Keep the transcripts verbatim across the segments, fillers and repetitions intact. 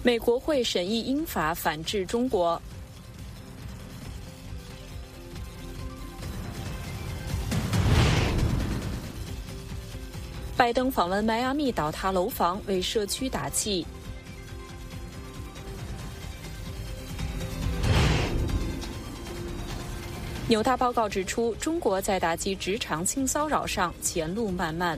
美国会审议英法反制中国。拜登访问迈阿密倒塌楼房，为社区打气。纽大报告指出，中国在打击职场性骚扰上前路漫漫。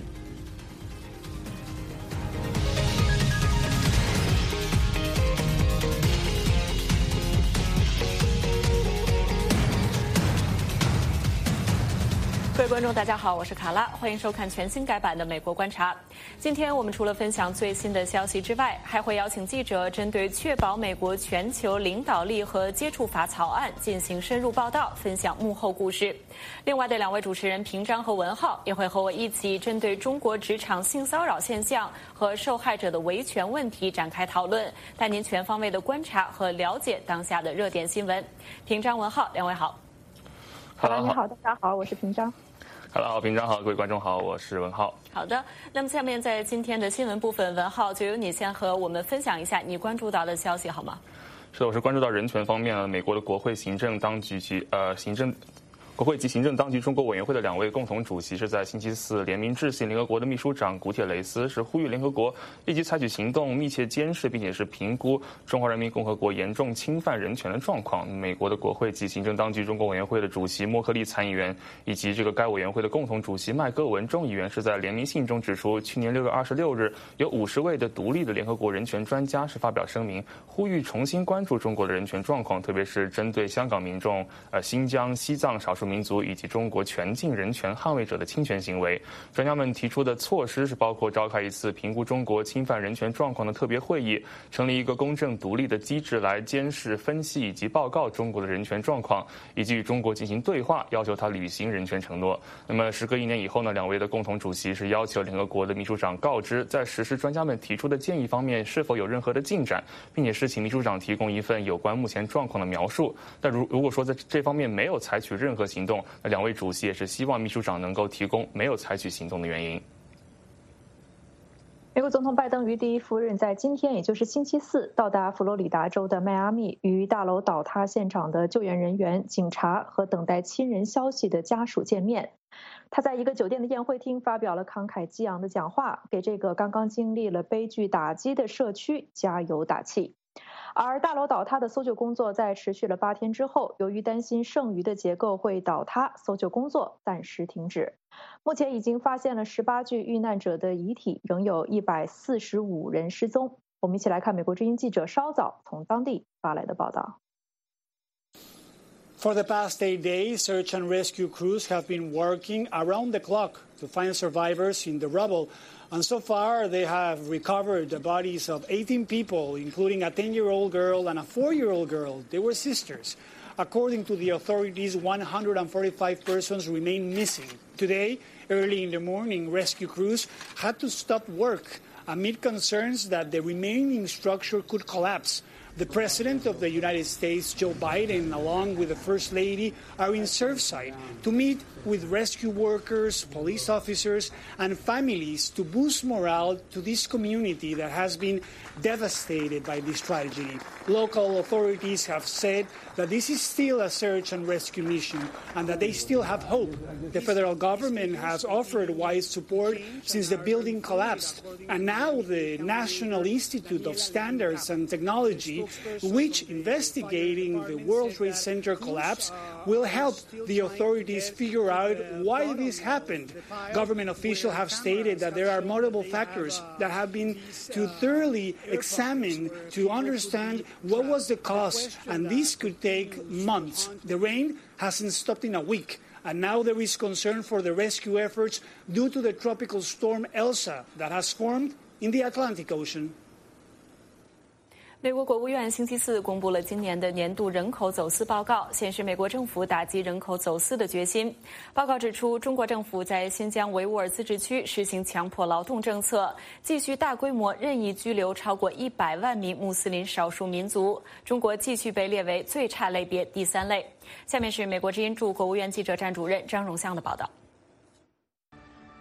各位观众，大家好，我是卡拉，欢迎收看全新改版的《美国观察》。今天我们除了分享最新的消息之外，还会邀请记者针对确保美国全球领导力和接触法草案进行深入报道，分享幕后故事。另外的两位主持人平章和文浩也会和我一起针对中国职场性骚扰现象和受害者的维权问题展开讨论，带您全方位的观察和了解当下的热点新闻。平章、文浩，两位好。 好了，你好，大家好，我是平章。 哈喽，平章好，各位观众好，我是文浩。 好的，那么下面在今天的新闻部分，文浩就由你先和我们分享一下你关注到的消息好吗？ 是的，我是关注到人权方面了。美国的国会行政当局及呃行政。国会及行政当局中国委员会的两位共同主席是在星期四联名致信联合国的秘书长古铁雷斯，是呼吁联合国立即采取行动，密切监视并且是评估中华人民共和国严重侵犯人权的状况。美国的国会及行政当局中国委员会的主席莫克利参议员以及这个该委员会的共同主席麦戈文众议员是在联名信中指出，去年六月二十六日，有五十位的独立的联合国人权专家是发表声明，呼吁重新关注中国的人权状况，特别是针对香港民众、呃新疆、西藏少数民族以及中国全境人权捍卫者的侵权行为。专家们提出的措施是包括召开一次评估中国侵犯人权状况的特别会议，成立一个公正独立的机制来监视、分析以及报告中国的人权状况，以及与中国进行对话，要求他履行人权承诺。那么时隔一年以后呢，两位的共同主席是要求联合国的秘书长告知在实施专家们提出的建议方面是否有任何的进展，并且是请秘书长提供一份有关目前状况的描述。但如如果说在这方面没有采取任何行动，那两位主席也是希望秘书长能够提供没有采取行动的原因。 美国总统拜登与第一夫人在今天，也就是星期四，到达佛罗里达州的迈阿密，与大楼倒塌现场的救援人员、警察和等待亲人消息的家属见面。他在一个酒店的宴会厅发表了慷慨激昂的讲话，给这个刚刚经历了悲剧打击的社区加油打气。而大楼倒塌的搜救工作在持续了八天之后，由于担心剩余的结构会倒塌，搜救工作暂时停止。目前已经发现了十八具遇难者的遗体，仍有一百四十五人失踪。我们一起来看美国之音记者稍早从当地发来的报道。 For the past eight days, search and rescue crews have been working around the clock to find survivors in the rubble. And so far, they have recovered the bodies of eighteen people, including a ten-year-old girl and a four-year-old girl. They were sisters. According to the authorities, one hundred forty-five persons remain missing. Today, early in the morning, rescue crews had to stop work amid concerns that the remaining structure could collapse. The President of the United States, Joe Biden, along with the First Lady, are in Surfside to meet with rescue workers, police officers, and families to boost morale to this community that has been devastated by this tragedy. Local authorities have said that this is still a search and rescue mission and that they still have hope. The federal government has offered wise support since the building collapsed, and now the National Institute of Standards and Technology, which investigating the World Trade Center collapse, will help the authorities figure out why this happened. Government officials have stated that there are multiple factors that have been to thoroughly examined to understand what was the cause, and this could take months. The rain hasn't stopped in a week, and now there is concern for the rescue efforts due to the tropical storm Elsa that has formed in the Atlantic Ocean. 美国国务院星期四公布了今年的年度人口走私报告，显示美国政府打击人口走私的决心。报告指出，中国政府在新疆维吾尔自治区实行强迫劳动政策，继续大规模任意拘留超过一百万名穆斯林少数民族。中国继续被列为最差类别第三类。下面是美国之音驻国务院记者站主任张荣香的报道。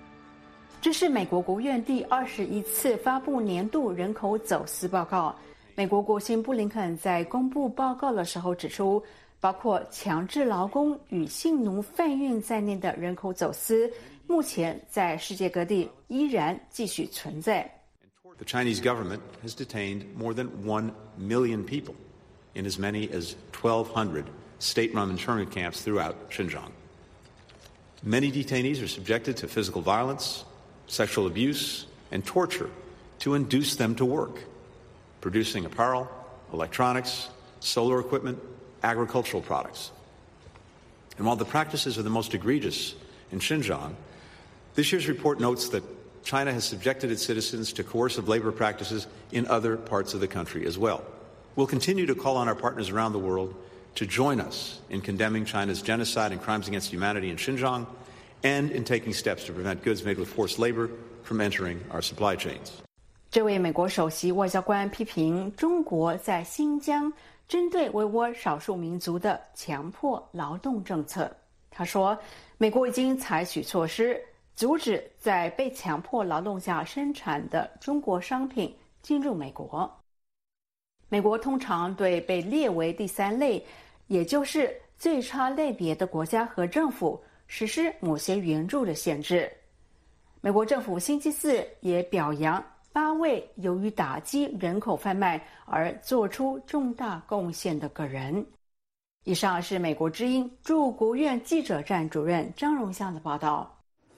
这是美国国务院第二十一次发布年度人口走私报告。 美国国务卿布林肯在公布报告的时候指出，包括强制劳工与性奴贩运在内的人口走私，目前在世界各地依然继续存在。 The Chinese government has detained more than one million people in as many as twelve hundred state-run internment camps throughout Xinjiang. Many detainees are subjected to physical violence, sexual abuse, and torture to induce them to work, producing apparel, electronics, solar equipment, agricultural products. And while the practices are the most egregious in Xinjiang, this year's report notes that China has subjected its citizens to coercive labor practices in other parts of the country as well. We'll continue to call on our partners around the world to join us in condemning China's genocide and crimes against humanity in Xinjiang and in taking steps to prevent goods made with forced labor from entering our supply chains. 这位美国首席外交官批评中国在新疆针对维吾尔少数民族的强迫劳动政策。他说，美国已经采取措施阻止在被强迫劳动下生产的中国商品进入美国。美国通常对被列为第三类，也就是最差类别的国家和政府实施某些援助的限制。美国政府星期四也表扬八位由于打击人口贩卖而做出重大贡献的个人。以上是美国之音驻国务院记者站主任张荣香的报道。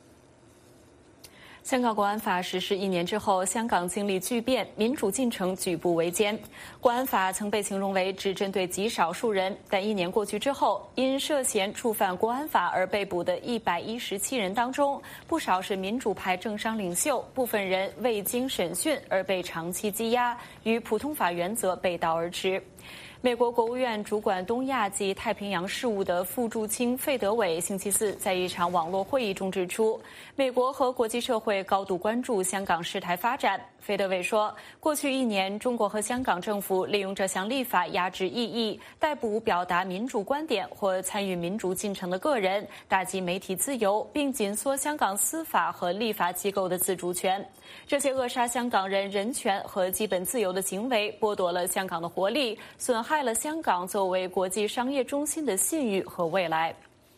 香港国安法实施一年之后，香港经历巨变，民主进程举步维艰。国安法曾被形容为只针对极少数人，但一年过去之后，因涉嫌触犯国安法而被捕的一百一十七人当中，不少是民主派政商领袖，部分人未经审讯而被长期羁押，与普通法原则背道而驰。美国国务院主管东亚及太平洋事务的副驻青费德韦星期四在一场网络会议中指出，美国和国际社会高度关注香港事态发展。费德韦说，过去一年，中国和香港政府利用这项立法压制异议、逮捕表达民主观点或参与民主进程的个人，打击媒体自由，并紧缩香港司法和立法机构的自主权。这些扼杀香港人人权和基本自由的行为，剥夺了香港的活力，损害了香港作为国际商业中心的信誉和未来。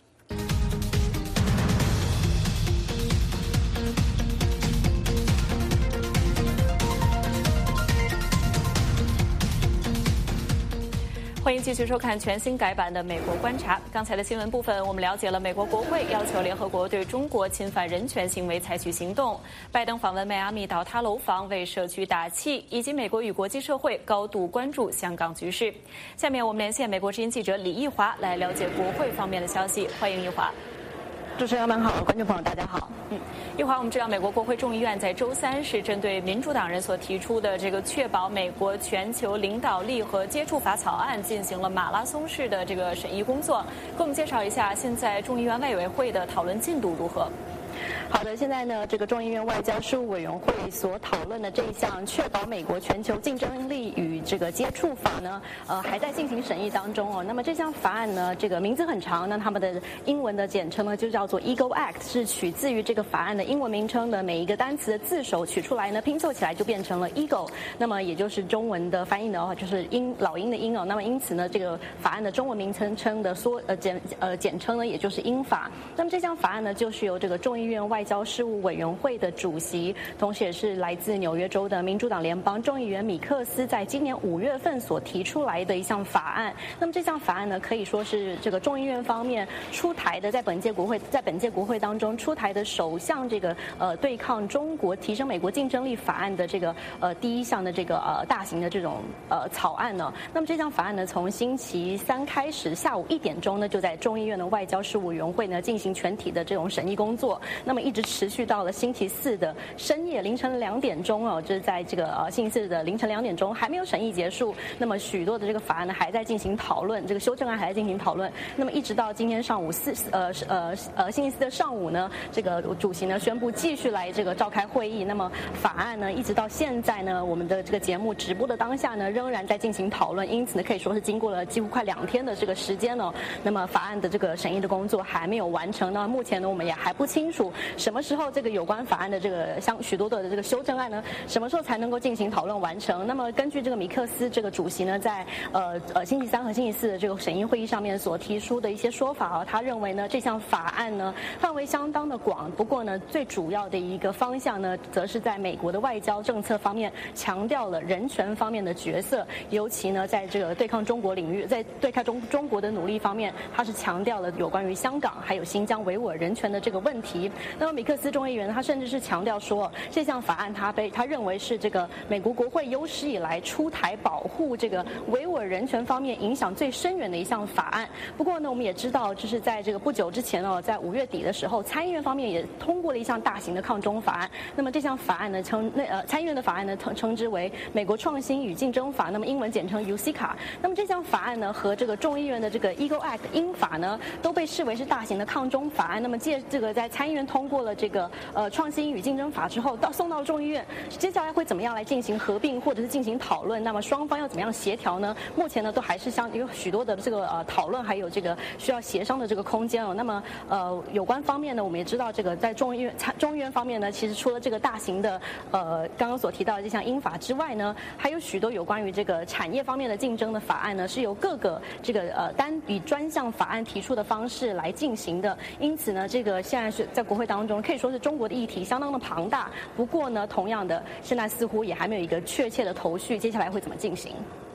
欢迎继续收看全新改版的《美国观察》。刚才的新闻部分，我们了解了美国国会要求联合国对中国侵犯人权行为采取行动，拜登访问迈阿密倒塌楼房为社区打气，以及美国与国际社会高度关注香港局势。下面我们连线美国之音记者李义华来了解国会方面的消息。欢迎义华。 主持人们好，观众朋友大家好。 嗯，一会儿我们知道，美国国会众议院在周三是针对民主党人所提出的这个确保美国全球领导力和接触法草案进行了马拉松式的这个审议工作。给我们介绍一下现在众议院外委会的讨论进度如何？ 好的，现在呢，这个众议院外交事务委员会所讨论的这一项确保美国全球竞争力与这个接触法呢，呃，还在进行审议当中哦。那么这项法案呢，这个名字很长，那他们的英文的简称呢就叫做 Eagle Act， 是取自于这个法案的英文名称的每一个单词的字首取出来呢，拼凑起来就变成了 Eagle， 那么也就是中文的翻译的话，就是鹰老鹰的鹰哦。那么因此呢，这个法案的中文名称称的缩呃简呃简称呢，也就是英法。那么这项法案呢，就是由这个众议院外交事务委员会的主席，同时也是来自纽约州的民主党联邦众议员米克斯，在今年五月份所提出来的一项法案。那么这项法案呢，可以说是这个众议院方面出台的，在本届国会在本届国会当中出台的首项这个呃对抗中国、提升美国竞争力法案的这个呃第一项的这个呃大型的这种呃草案呢。那么这项法案呢，从星期三开始下午一点钟呢，就在众议院的外交事务委员会呢进行全体的这种审议工作。那么一直持续到了星期四的深夜凌晨两点钟哦，就是在这个呃星期四的凌晨两点钟还没有审议结束。那么许多的这个法案呢还在进行讨论，这个修正案还在进行讨论。那么一直到今天上午四呃呃呃星期四的上午呢，这个主席呢宣布继续来这个召开会议。那么法案呢一直到现在呢，我们的这个节目直播的当下呢仍然在进行讨论，因此呢可以说是经过了几乎快两天的这个时间呢，那么法案的这个审议的工作还没有完成呢。目前呢我们也还不清楚楚什么时候这个有关法案的这个相许多的这个修正案呢，什么时候才能够进行讨论完成？那么根据这个米克斯这个主席呢，在呃呃星期三和星期四的这个审议会议上面所提出的一些说法啊，他认为呢这项法案呢范围相当的广，不过呢最主要的一个方向呢，则是在美国的外交政策方面强调了人权方面的角色，尤其呢在这个对抗中国领域，在对抗中中国的努力方面，他是强调了有关于香港还有新疆维吾尔人权的这个问题。那么米克斯众议员他甚至是强调说，这项法案他被他认为是这个美国国会有史以来出台保护这个维吾尔人权方面影响最深远的一项法案。不过呢，我们也知道，就是在这个不久之前哦，在五月底的时候，参议院方面也通过了一项大型的抗中法案。那么这项法案呢，称那呃参议院的法案呢称称之为美国创新与竞争法，那么英文简称 U C C A。那么这项法案呢和这个众议院的这个 Eagle Act 英法呢，都被视为是大型的抗中法案。那么借这个在参议院通过了这个呃创新与竞争法之后，到送到众议院，接下来会怎么样来进行合并或者是进行讨论？那么双方要怎么样协调呢？目前呢都还是相有许多的这个呃讨论，还有这个需要协商的这个空间哦。那么呃有关方面呢，我们也知道这个在众议院众议院方面呢，其实除了这个大型的呃刚刚所提到的这项英法之外呢，还有许多有关于这个产业方面的竞争的法案呢，是由各个这个呃单以专项法案提出的方式来进行的。因此呢，这个现在是在国会当中可以说是中国的议题相当的庞大。不过呢，同样的，现在似乎也还没有一个确切的头绪，接下来会怎么进行？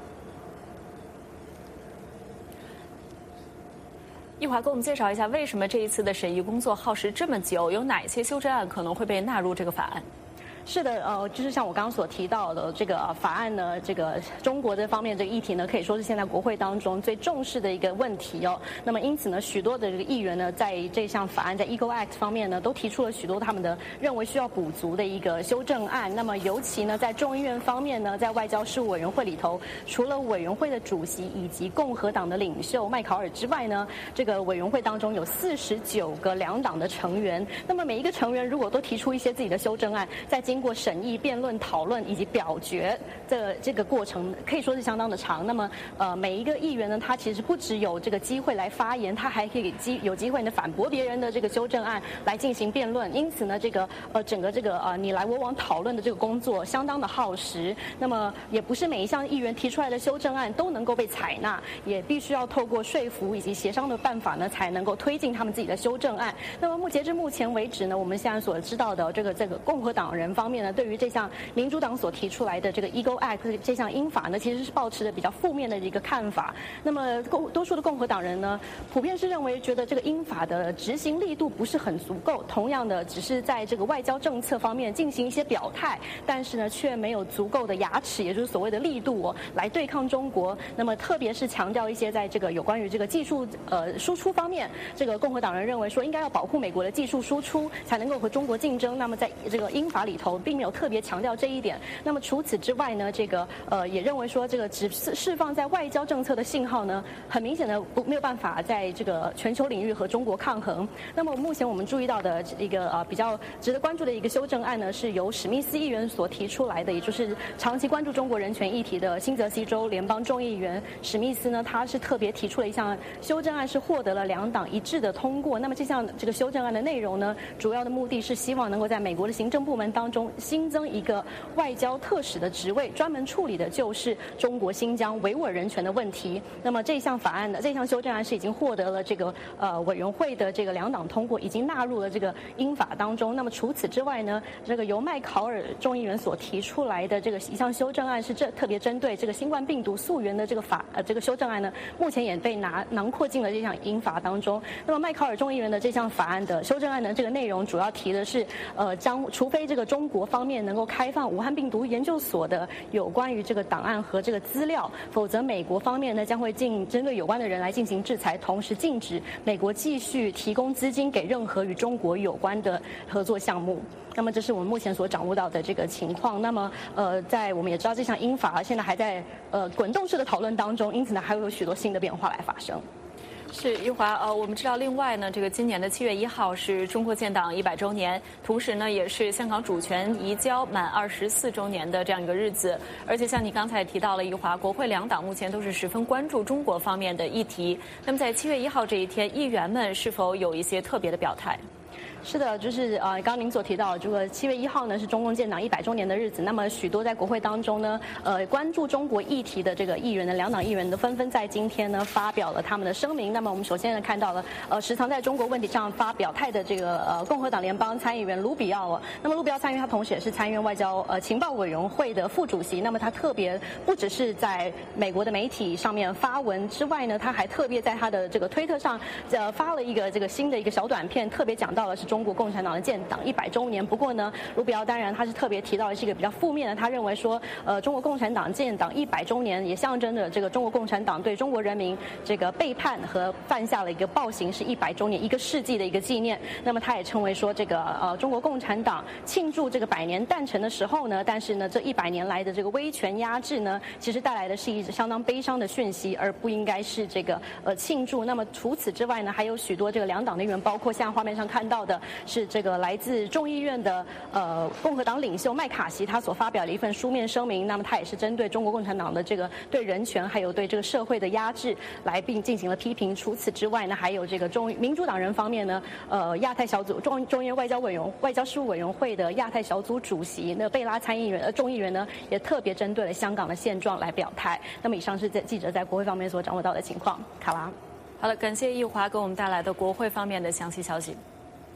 一华给我们介绍一下，为什么这一次的审议工作耗时这么久？有哪些修正案可能会被纳入这个法案？ 是的，呃，就是像我刚刚所提到的这个、呃、法案呢，这个中国这方面这个议题呢，可以说是现在国会当中最重视的一个问题哦。那么因此呢，许多的这个议员呢，在这项法案在 Eagle Act 方面呢，都提出了许多他们的认为需要补足的一个修正案。那么尤其呢，在众议院方面呢，在外交事务委员会里头，除了委员会的主席以及共和党的领袖麦考尔之外呢，这个委员会当中有四十九个两党的成员。那么每一个成员如果都提出一些自己的修正案，在经过审议、辩论、讨论以及表决的这个过程，可以说是相当的长。那么，呃，每一个议员呢，他其实不只有这个机会来发言，他还可以机有机会呢反驳别人的这个修正案来进行辩论。因此呢，这个呃整个这个呃你来我往讨论的这个工作相当的耗时。那么，也不是每一项议员提出来的修正案都能够被采纳，也必须要透过说服以及协商的办法呢，才能够推进他们自己的修正案。那么，目截至目前为止呢，我们现在所知道的这个这个共和党人方面呢，对于这项民主党所提出来的这个 Eagle Act 这项英法呢，其实是抱持着比较负面的一个看法。那么共多数的共和党人呢，普遍是认为觉得这个英法的执行力度不是很足够，同样的只是在这个外交政策方面进行一些表态，但是呢却没有足够的牙齿，也就是所谓的力度哦，来对抗中国。那么特别是强调一些在这个有关于这个技术呃输出方面，这个共和党人认为说应该要保护美国的技术输出，才能够和中国竞争。那么在这个英法里头，并没有特别强调这一点。那么除此之外呢，这个呃也认为说这个只是释放在外交政策的信号呢，很明显的不没有办法在这个全球领域和中国抗衡。那么目前我们注意到的一个呃比较值得关注的一个修正案呢，是由史密斯议员所提出来的，也就是长期关注中国人权议题的新泽西州联邦众议员史密斯呢，他是特别提出了一项修正案，是获得了两党一致的通过。那么这项这个修正案的内容呢，主要的目的是希望能够在美国的行政部门当中新增一个外交特使的职位，专门处理的就是中国新疆维吾尔人权的问题。那么这项法案的这项修正案是已经获得了这个呃委员会的这个两党通过，已经纳入了这个英法当中。那么除此之外呢，这个由麦考尔众议员所提出来的这个一项修正案是这特别针对这个新冠病毒溯源的这个法呃这个修正案呢，目前也被拿囊括进了这项英法当中。那么麦考尔众议员的这项法案的修正案呢，这个内容主要提的是呃将除非这个中国方面能够开放武汉病毒研究所的有关于这个档案和这个资料，否则美国方面呢将会进针对有关的人来进行制裁，同时禁止美国继续提供资金给任何与中国有关的合作项目。那么这是我们目前所掌握到的这个情况。那么呃，在我们也知道这项英法现在还在呃滚动式的讨论当中，因此呢还会有许多新的变化来发生。 是玉华，呃，我们知道，另外呢，这个今年的七月一号是中国建党一百周年，同时呢，也是香港主权移交满二十四周年的这样一个日子。而且像你刚才也提到了，玉华，国会两党目前都是十分关注中国方面的议题。那么在七月一号这一天，议员们是否有一些特别的表态？ 是的，就是呃，刚刚您所提到，这个七月一号呢是中共建党一百周年的日子。那么许多在国会当中呢，呃，关注中国议题的这个议员呢，两党议员都纷纷在今天呢发表了他们的声明。那么我们首先呢看到了，呃，时常在中国问题上发表态的这个呃共和党联邦参议员卢比奥。那么卢比奥参议员他同时也是参议院外交呃情报委员会的副主席。那么他特别不只是在美国的媒体上面发文之外呢，他还特别在他的这个推特上呃发了一个这个新的一个小短片，特别讲到的是中国共产党的建党一百周年。不过呢，卢比奥当然他是特别提到的是一个比较负面的，他认为说，呃，中国共产党建党一百周年也象征着这个中国共产党对中国人民这个背叛和犯下了一个暴行，是一百周年一个世纪的一个纪念。那么他也称为说，这个呃中国共产党庆祝这个百年诞辰的时候呢，但是呢这一百年来的这个威权压制呢，其实带来的是一相当悲伤的讯息，而不应该是这个呃庆祝。那么除此之外呢，还有许多这个两党的议员，包括像画面上看到的是这个来自众议院的呃共和党领袖麦卡锡，他所发表的一份书面声明。那么他也是针对中国共产党的这个对人权还有对这个社会的压制来并进行了批评。除此之外呢，还有这个中民主党人方面呢，呃亚太小组中中院外交委员外交事务委员会的亚太小组主席那贝拉参议员呃众议员呢，也特别针对了香港的现状来表态。那么以上是在记者在国会方面所掌握到的情况。卡拉， 好了，感谢易华给我们带来的国会方面的详细消息。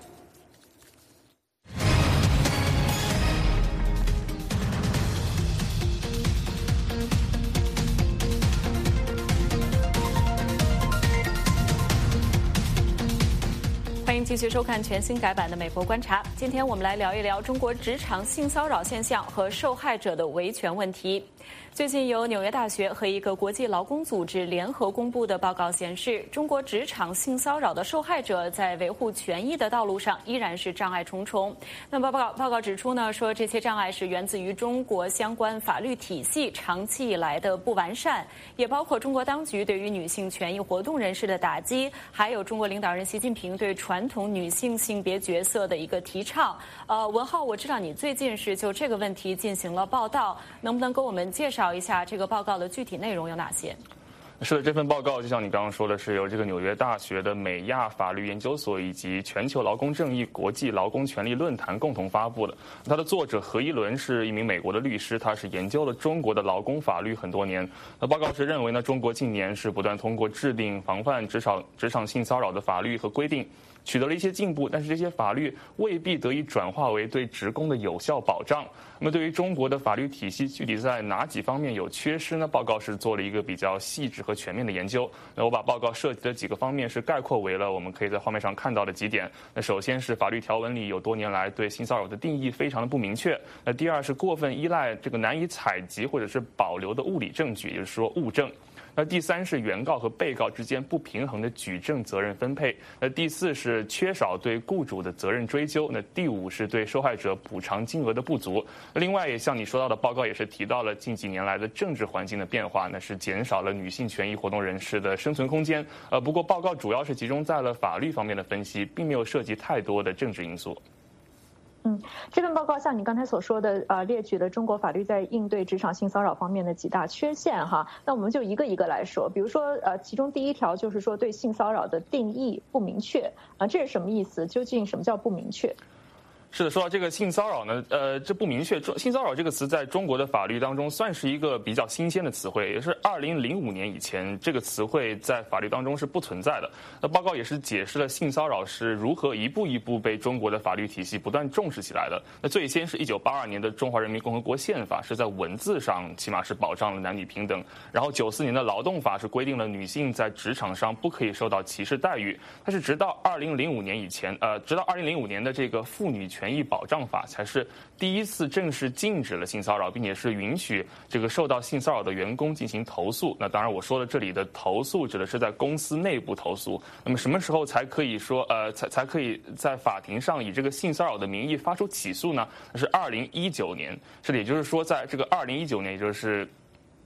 欢迎继续收看全新改版的《美国观察》。今天我们来聊一聊中国职场性骚扰现象和受害者的维权问题。最近由纽约大学和一个国际劳工组织联合公布的报告显示，中国职场性骚扰的受害者在维护权益的道路上依然是障碍重重。那么报告报告指出呢，说这些障碍是源自于中国相关法律体系长期以来的不完善，也包括中国当局对于女性权益活动人士的打击，还有中国领导人习近平对传统女性性别角色的一个提倡。呃，文浩，我知道你最近是就这个问题进行了报道，能不能给我们介绍一下这个报告的具体内容有哪些？ 是的，这份报告就像你刚刚说的，是由这个纽约大学的美亚法律研究所以及全球劳工正义国际劳工权利论坛共同发布的。它的作者何一伦是一名美国的律师，他是研究了中国的劳工法律很多年。那报告是认为呢，中国近年是不断通过制定防范职场职场性骚扰的法律和规定，取得了一些进步，但是这些法律未必得以转化为对职工的有效保障。那么对于中国的法律体系具体在哪几方面有缺失呢？报告是做了一个比较细致和全面的研究。那我把报告涉及的几个方面是概括为了我们可以在画面上看到的几点。那首先是法律条文里有多年来对性骚扰的定义非常的不明确。那第二是过分依赖这个难以采集或者是保留的物理证据，也就是说物证。那第三是原告和被告之间不平衡的举证责任分配。那第四是缺少对雇主的责任追究。那第五是对受害者补偿金额的不足。另外也像你说到的，报告也是提到了近几年来的政治环境的变化，那是减少了女性权益活动人士的生存空间。呃，不过报告主要是集中在了法律方面的分析，并没有涉及太多的政治因素。 嗯，这份报告像你刚才所说的，呃，列举了中国法律在应对职场性骚扰方面的几大缺陷哈。那我们就一个一个来说，比如说，呃，其中第一条就是说对性骚扰的定义不明确啊，这是什么意思？究竟什么叫不明确？ 是的，说到这个性骚扰呢，呃，这不明确。性骚扰这个词在中国的法律当中算是一个比较新鲜的词汇，也是二零零五年以前这个词汇在法律当中是不存在的。那报告也是解释了性骚扰是如何一步一步被中国的法律体系不断重视起来的。那最先是一九八二年的《中华人民共和国宪法》是在文字上起码是保障了男女平等，然后九四年的劳动法是规定了女性在职场上不可以受到歧视待遇。但是直到二零零五年以前，呃，直到二零零五年的这个妇女权益保障法才是第一次正式禁止了性骚扰，并且是允许这个受到性骚扰的员工进行投诉。那当然我说的这里的投诉指的是在公司内部投诉。那么什么时候才可以说呃才才可以在法庭上以这个性骚扰的名义发出起诉呢？那是二零一九年。是的，也就是说在这个二零一九年，也就是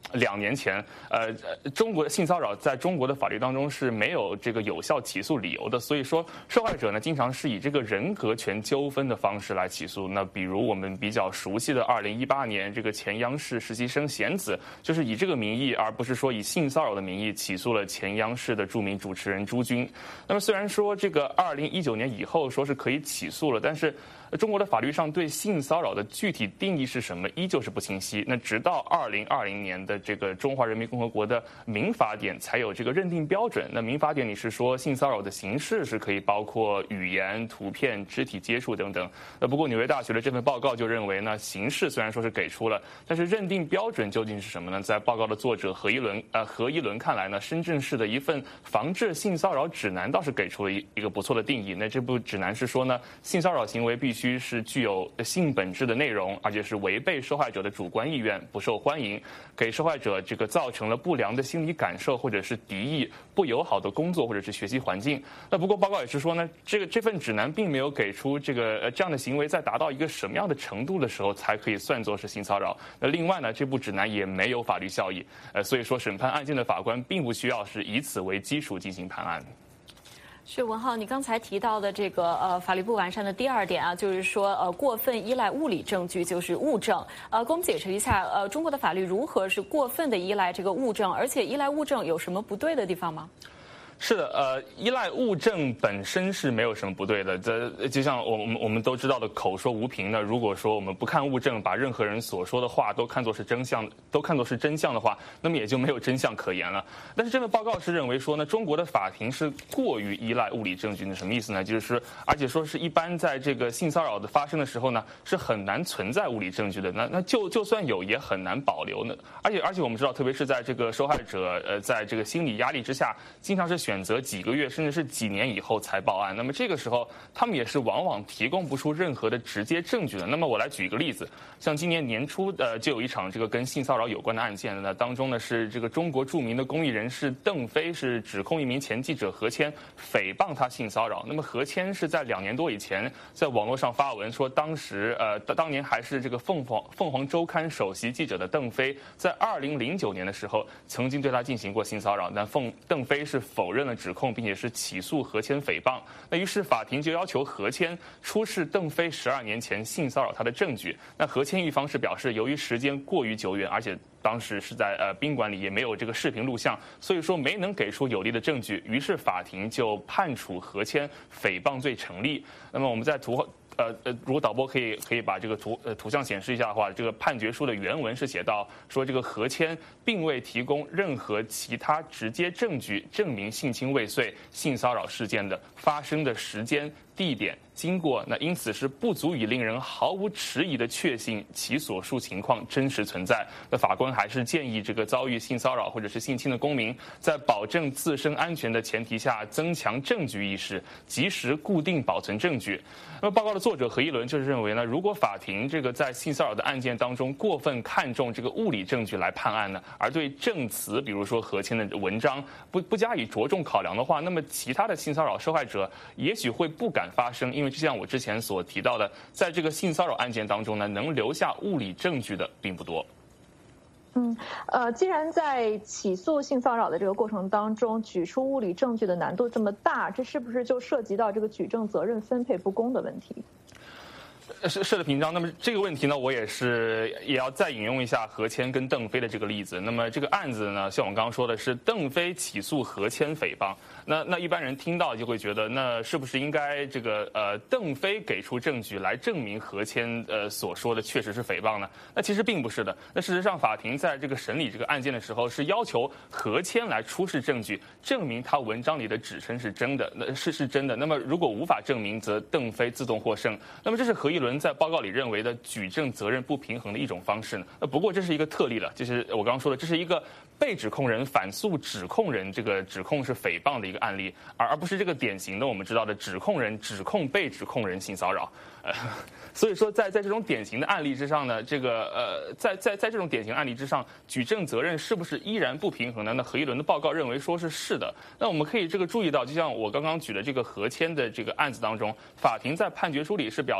两年前，呃，中国性骚扰在中国的法律当中是没有这个有效起诉理由的，所以说受害者呢经常是以这个人格权纠纷的方式来起诉。那比如我们比较熟悉的二零一八年这个前央视实习生贤子，就是以这个名义，而不是说以性骚扰的名义起诉了前央视的著名主持人朱军。那么虽然说这个二零一九年以后说是可以起诉了，但是中国的法律上对性骚扰的具体定义是什么，依旧是不清晰。那直到二零二零年的这个中华人民共和国的民法典才有这个认定标准。那民法典里是说，性骚扰的形式是可以包括语言、图片、肢体接触等等。那不过纽约大学的这份报告就认为呢，形式虽然说是给出了，但是认定标准究竟是什么呢？在报告的作者何一伦呃何一伦看来呢，深圳市的一份防治性骚扰指南倒是给出了一一个不错的定义。那这部指南是说呢，性骚扰行为必须是具有性本质的内容，而且是违背受害者的主观意愿，不受欢迎，给受害者这个造成了不良的心理感受或者是敌意、不友好的工作或者是学习环境。那不过报告也是说呢，这个这份指南并没有给出这个呃这样的行为在达到一个什么样的程度的时候才可以算作是性骚扰。那另外呢，这部指南也没有法律效益，呃，所以说审判案件的法官并不需要是以此为基础进行判案。 是文浩，你刚才提到的这个呃法律不完善的第二点啊，就是说呃过分依赖物理证据就是物证。呃，给我们解释一下，呃中国的法律如何是过分的依赖这个物证，而且依赖物证有什么不对的地方吗？ 是的，呃，依赖物证本身是没有什么不对的。这就像我们我们都知道的口说无凭呢。如果说我们不看物证，把任何人所说的话都看作是真相，都看作是真相的话，那么也就没有真相可言了。但是这份报告是认为说呢，中国的法庭是过于依赖物理证据。那什么意思呢？就是而且说是一般在这个性骚扰的发生的时候呢，是很难存在物理证据的。那那就就算有，也很难保留呢。而且而且我们知道，特别是在这个受害者呃在这个心理压力之下，经常是选择几个月甚至是几年以后才报案，那么这个时候他们也是往往提供不出任何的直接证据的。那么我来举一个例子，像今年年初呃就有一场这个跟性骚扰有关的案件，那当中呢是这个中国著名的公益人士邓飞是指控一名前记者何谦诽谤他性骚扰。那么何谦是在两年多以前在网络上发文说，当时呃当年还是这个凤凰凤凰周刊首席记者的邓飞，在二零零九年的时候曾经对他进行过性骚扰，但凤邓飞是否认了指控，并且是起诉何谦诽谤。那于是法庭就要求何谦出示邓飞十二年前性骚扰他的证据。那何谦一方是表示，由于时间过于久远，而且当时是在呃宾馆里，也没有这个视频录像，所以说没能给出有力的证据。于是法庭就判处何谦诽谤罪成立。那么我们在图呃呃，如果导播可以可以把这个图呃图像显示一下的话，这个判决书的原文是写到说，这个何谦并未提供任何其他直接证据证明性侵未遂、性骚扰事件的发生的时间、地点、经过，那因此是不足以令人毫无迟疑的确信其所述情况真实存在。那法官还是建议这个遭遇性骚扰或者是性侵的公民，在保证自身安全的前提下，增强证据意识，及时固定保存证据。那么报告的作者何一伦就是认为呢，如果法庭这个在性骚扰的案件当中过分看重这个物理证据来判案呢，而对证词，比如说何谦的文章不不加以着重考量的话，那么其他的性骚扰受害者也许会不敢发声，因为就像我之前所提到的，在这个性骚扰案件当中呢，能留下物理证据的并不多。 嗯，呃，既然在起诉性骚扰的这个过程当中，举出物理证据的难度这么大，这是不是就涉及到这个举证责任分配不公的问题？ 是是的，平章。那么这个问题呢，我也是也要再引用一下何谦跟邓飞的这个例子。那么这个案子呢，像我刚刚说的是邓飞起诉何谦诽谤。那那一般人听到就会觉得，那是不是应该这个呃邓飞给出证据来证明何谦呃所说的确实是诽谤呢？那其实并不是的。那事实上，法庭在这个审理这个案件的时候，是要求何谦来出示证据，证明他文章里的指称是真的，那是是真的。那么如果无法证明，则邓飞自动获胜。那么这是何一伦在报告里认为的举证责任不平衡的一种方式呢？那不过这是一个特例了，就是我刚刚说的，这是一个被指控人反诉指控人这个指控是诽谤的一个案例，而而不是这个典型的我们知道的指控人指控被指控人性骚扰。呃，所以说在在这种典型的案例之上呢，这个呃在在在这种典型案例之上，举证责任是不是依然不平衡呢？那何一伦的报告认为说是是的。那我们可以这个注意到，就像我刚刚举的这个何谦的这个案子当中，法庭在判决书里是表示何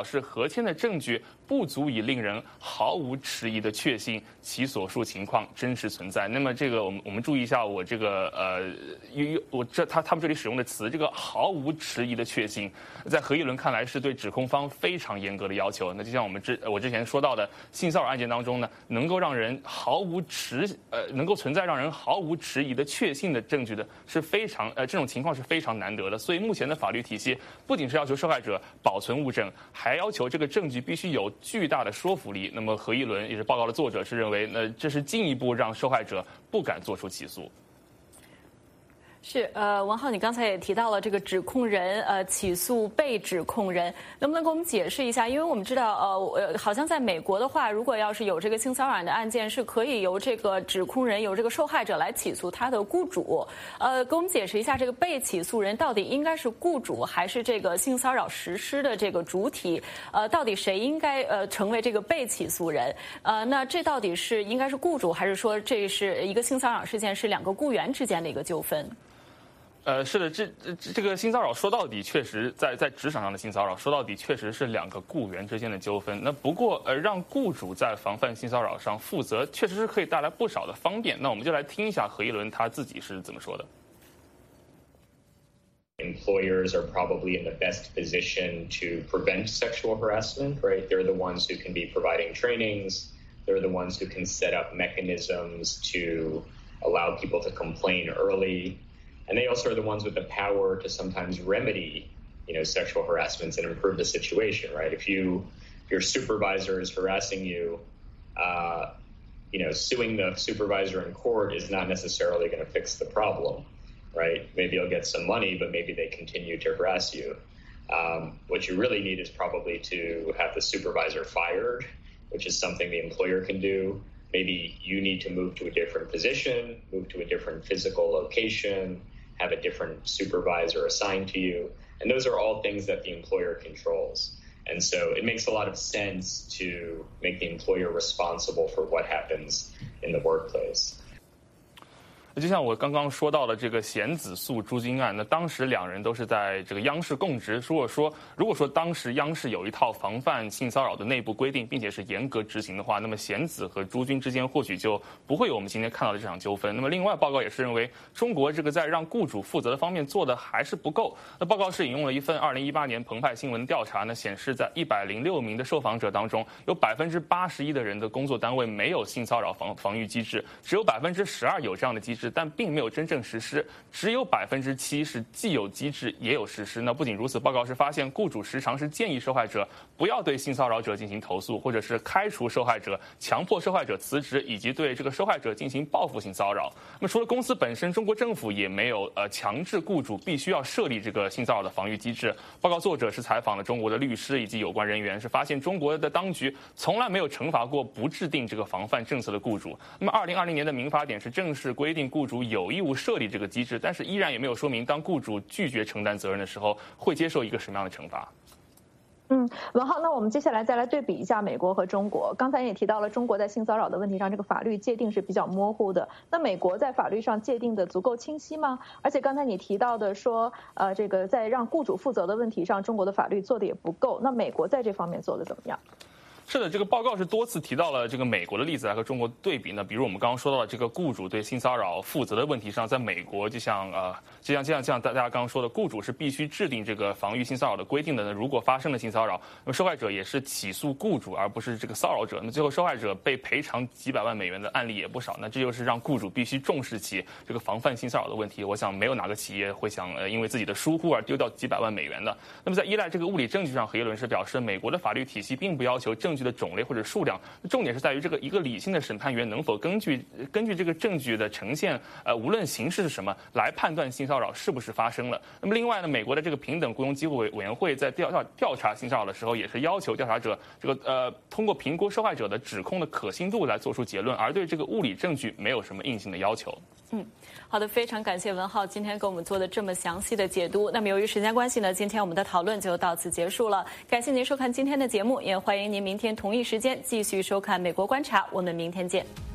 核签的证据不足以令人毫无迟疑的确信其所述情况真实存在。那么这个我们我们注意一下，我这个呃，我这他他们这里使用的词，这个毫无迟疑的确信，在何以伦看来是对指控方非常严格的要求。那就像我们之我之前说到的性骚扰案件当中呢，能够让人毫无迟呃能够存在让人毫无迟疑的确信的证据的是非常呃这种情况是非常难得的。所以目前的法律体系不仅是要求受害者保存物证，还要求这个证据必须有巨大的说服力。那么何以伦也是报告的作者是认为，那这是进一步让受害者不敢做出起诉。 是，呃，文浩，你刚才也提到了这个指控人，呃，起诉被指控人，能不能给我们解释一下？因为我们知道，呃，呃，好像在美国的话，如果要是有这个性骚扰的案件，是可以由这个指控人、由这个受害者来起诉他的雇主。呃，给我们解释一下，这个被起诉人到底应该是雇主还是这个性骚扰实施的这个主体？呃，到底谁应该呃成为这个被起诉人？呃，那这到底是应该是雇主，还是说这是一个性骚扰事件是两个雇员之间的一个纠纷？ 呃，是的，这这这个性骚扰说到底确实在在职场上的性骚扰，说到底确实是两个雇员之间的纠纷。那不过，呃，让雇主在防范性骚扰上负责，确实是可以带来不少的方便。那我们就来听一下何一伦他自己是怎么说的。 Employers are probably in the best position to prevent sexual harassment, right? They're the ones who can be providing trainings. They're the ones who can set up mechanisms to allow people to complain early.And they also are the ones with the power to sometimes remedy, you know, sexual harassments and improve the situation, right? If you, if your supervisor is harassing you, uh, you know, suing the supervisor in court is not necessarily going to fix the problem, right? Maybe you'll get some money, but maybe they continue to harass you. Um, what you really need is probably to have the supervisor fired, which is something the employer can do.Maybe you need to move to a different position, move to a different physical location, have a different supervisor assigned to you. And those are all things that the employer controls. And so it makes a lot of sense to make the employer responsible for what happens in the workplace. 就像我刚刚说到的这个贤子诉朱军案，那当时两人都是在这个央视供职。如果说如果说当时央视有一套防范性骚扰的内部规定，并且是严格执行的话，那么贤子和朱军之间或许就不会有我们今天看到的这场纠纷。那么另外报告也是认为，中国这个在让雇主负责的方面做的还是不够。那报告是引用了一份二零一八年澎湃新闻调查呢，显示在一百零六名的受访者当中，有百分之八十一的人的工作单位没有性骚扰防防御机制，只有百分之十二有这样的机制。但并没有真正实施，只有百分之七是既有机制也有实施。那不仅如此，报告是发现雇主时常是建议受害者不要对性骚扰者进行投诉，或者是开除受害者、强迫受害者辞职，以及对这个受害者进行报复性骚扰。那么除了公司本身，中国政府也没有呃强制雇主必须要设立这个性骚扰的防御机制。报告作者是采访了中国的律师以及有关人员，是发现中国的当局从来没有惩罚过不制定这个防范政策的雇主。那么二零二零年的民法典是正式规定雇主有义务设立这个机制，但是依然也没有说明当雇主拒绝承担责任的时候会接受一个什么样的惩罚。 嗯，文浩，那我们接下来再来对比一下美国和中国。刚才也提到了，中国在性骚扰的问题上，这个法律界定是比较模糊的。那美国在法律上界定的足够清晰吗？而且刚才你提到的说，呃，这个在让雇主负责的问题上，中国的法律做的也不够。那美国在这方面做的怎么样？ 是的，这个报告是多次提到了这个美国的例子来和中国对比呢。比如我们刚刚说到的这个雇主对性骚扰负责的问题上，在美国就像呃，就像就像像大家刚刚说的，雇主是必须制定这个防御性骚扰的规定的。如果发生了性骚扰，那么受害者也是起诉雇主，而不是这个骚扰者。那最后受害者被赔偿几百万美元的案例也不少。那这就是让雇主必须重视起这个防范性骚扰的问题。我想没有哪个企业会想呃因为自己的疏忽而丢掉几百万美元的。那么在依赖这个物理证据上，何一伦是表示，美国的法律体系并不要求证据的种类或者数量，重点是在于这个一个理性的审判员能否根据根据这个证据的呈现，呃，无论形式是什么，来判断性骚扰是不是发生了。那么另外呢，美国的这个平等雇佣机会委委员会在调调调查性骚扰的时候，也是要求调查者这个呃通过评估受害者的指控的可信度来做出结论，而对这个物理证据没有什么硬性的要求。 嗯，好的，非常感谢文浩今天给我们做的这么详细的解读。那么由于时间关系呢，今天我们的讨论就到此结束了。感谢您收看今天的节目，也欢迎您明天同一时间继续收看《美国观察》，我们明天见。